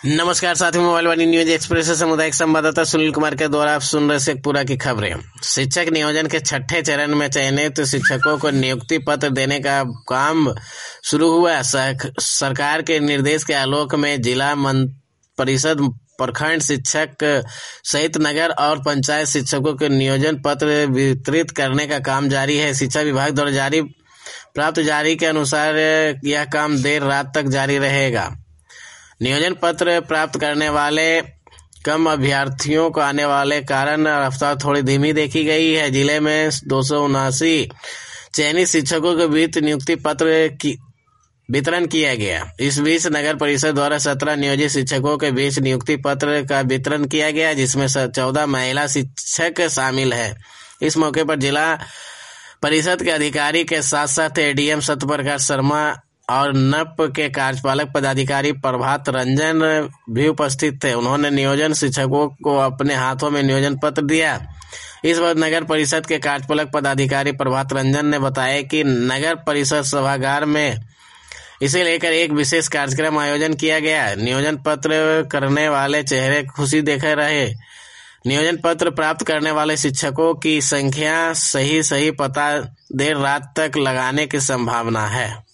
नमस्कार साथियों, मोबाइल वाणी news express से सामुदायिक संवाददाता सुनील कुमार के द्वारा आप सुन रहे शेखपुरा की खबरें। शिक्षक नियोजन के छठे चरण में चयनित शिक्षकों को नियुक्ति पत्र देने का काम शुरू हुआ। सरकार के निर्देश के आलोक में जिला परिषद, प्रखंड शिक्षक सहित नगर और पंचायत शिक्षकों के नियोजन पत्र वितरित करने का काम जारी है। शिक्षा विभाग द्वारा प्राप्त जारी के अनुसार यह काम देर रात तक जारी रहेगा। नियोजन पत्र प्राप्त करने वाले कम अभ्यर्थियों को आने वाले कारण रफ्तार थोड़ी धीमी देखी गई है। जिले में 279 चयनित शिक्षकों के बीच नियुक्ति पत्र की वितरण किया गया। इस बीच नगर परिषद द्वारा 17 नियोजित शिक्षकों के बीच नियुक्ति पत्र का वितरण किया गया, जिसमें 14 महिला शिक्षक शामिल है। इस मौके पर जिला परिषद के अधिकारी के साथ साथ एडीएम सत्यप्रकाश शर्मा और नप के कार्यपालक पदाधिकारी प्रभात रंजन भी उपस्थित थे। उन्होंने नियोजन शिक्षकों को अपने हाथों में नियोजन पत्र दिया। इस वक्त नगर परिषद के कार्यपालक पदाधिकारी प्रभात रंजन ने बताया कि नगर परिषद सभागार में इसे लेकर एक विशेष कार्यक्रम आयोजन किया गया। नियोजन पत्र करने वाले चेहरे खुशी देखे रहे। नियोजन पत्र प्राप्त करने वाले शिक्षकों की संख्या सही पता देर रात तक लगाने की संभावना है।